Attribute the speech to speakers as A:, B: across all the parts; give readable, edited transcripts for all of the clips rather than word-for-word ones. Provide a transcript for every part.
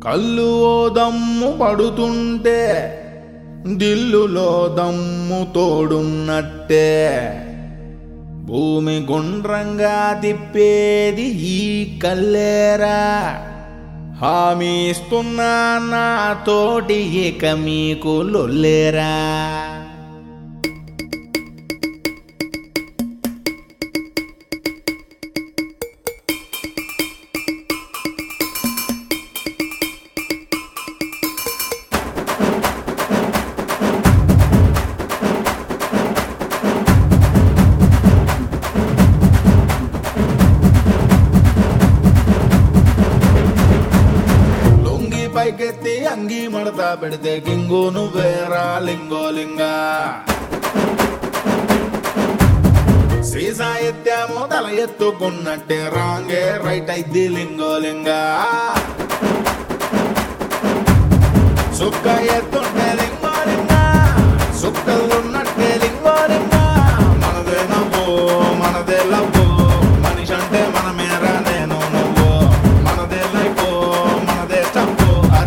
A: కళ్ళు ఓ దమ్ము పడుతుంటే దిల్లులో దమ్ము తోడున్నట్టే భూమి గుండ్రంగా తిప్పేది ఈ కల్లేరా హామీ ఇస్తున్నా నాతోటి ఇక మీకు లొల్లేరా పైకెత్తి అంగి మడతా పెడితే కింగు నువ్వేరా లింగోలింగా సీసా ఎత్తామో తల ఎత్తుకున్నట్టే రాంగే రైట్ అయిద్ది లింగోలింగా సుక్క ఎత్తుంటే లింగోలింగా సుక్కలున్నట్టే లింగోలింగా మనదే నవ్వు మనదే లవ్వు మనిషి అంటే మనమేరా నేను నువ్వు మనదే లైఫ్ మనదే స్టప్పు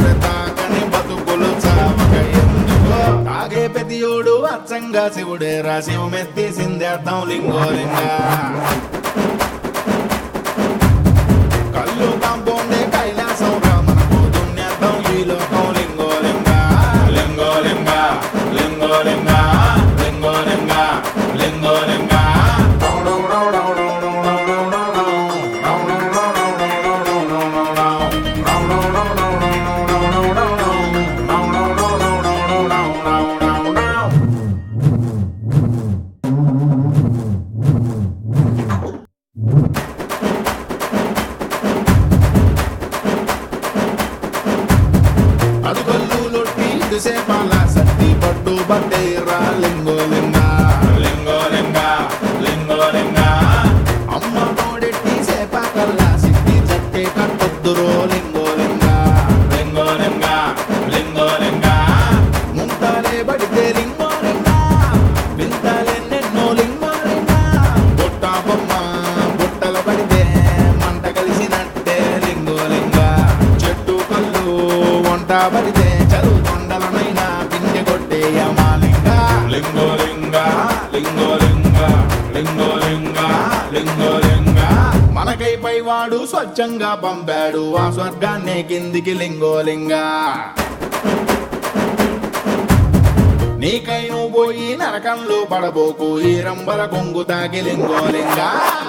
A: పెదియోడు అచ్చంగా శివుడే శివమెత్తి సిందేద్దాం లింగోలింగా కళ్ళు కాంపౌండే కైలాసం మనకు దున్నేద్దాం ఈ లోకం లింగోలింగా లింగోలింగా లింగోలింగా లింగోలింగా లింగోలింగా సేపాల సత్తి పట్టు బట్టేరా లింగోలింగా లింగోలింగా లింగోలింగా అమ్మ తోడెట్టి సేపాకల్లా సిట్టి చట్టే కట్టొద్దురో లింగోలింగా లింగోలింగా లింగోలింగా ముంతాలే పడితే లింగోలింగా వింతాలెన్నెన్నో లింగోలింగా బుట్ట బొమ్మ బుట్టలు పడితే మంట కలిసినట్టే లింగోలింగా చెట్టు కళ్ళు వంట పడితే చదువుకొండలనైనా పిండి కొట్టేయమాలింగా లింగోలింగా లింగోలింగా లింగోలింగా లింగోలింగా మనకై పైవాడు స్వచ్ఛంగా పంపాడు ఆ స్వర్గాన్నే కిందికి లింగోలింగా నీకై నువ్వు పోయి నరకంలో పడబోకు ఈ రంబల కొంగు తాకి లింగోలింగా